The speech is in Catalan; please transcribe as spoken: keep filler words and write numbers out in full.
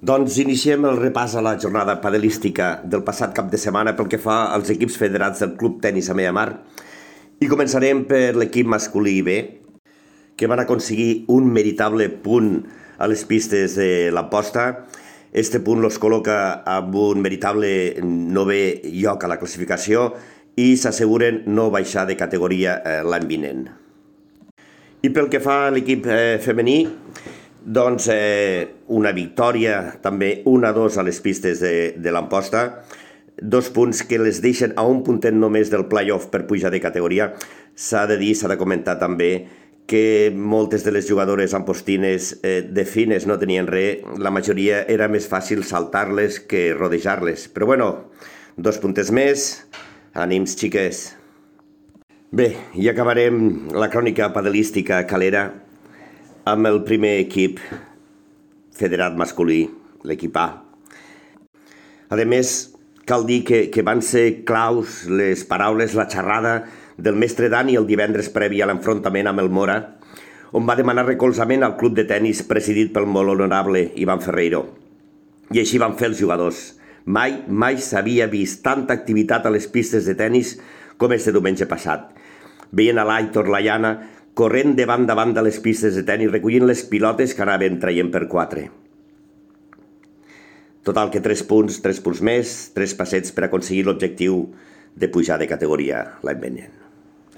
Doncs iniciem el repàs a la jornada padelística del passat cap de setmana pel que fa als equips federats del Club Tenis Amèa Mar i començarem per l'equip masculí B, que van aconseguir un meritable punt a les pistes de l'Amposta. Este punt los col·loca amb un meritable novè lloc a la classificació i s'asseguren no baixar de categoria l'any vinent. I pel que fa a l'equip femení, doncs eh, una victòria, també un a dos a les pistes de, de l'Amposta, dos punts que les deixen a un puntet només del play-off per pujar de categoria. S'ha de dir, s'ha de comentar també que moltes de les jugadores ampostines eh, de fines no tenien res, la majoria era més fàcil saltar-les que rodejar-les. Però bueno, dos puntets més, ànims xiques. Bé, i acabarem la crònica padelística calera amb el primer equip federat masculí, l'equip A. A més, cal dir que, que van ser claus les paraules, la xerrada del mestre Dani el divendres previ a l'enfrontament amb el Mora, on va demanar recolzament al club de tenis presidit pel molt honorable Ivan Ferreiro. I així van fer els jugadors. Mai, mai s'havia vist tanta activitat a les pistes de tenis com este diumenge passat. Veien a l'Aitor Laiana corrent de banda a banda a les pistes de tenis, recollint les pilotes que anaven traient per quatre. Total que tres punts, tres punts més, tres passets per aconseguir l'objectiu de pujar de categoria l'any vinent.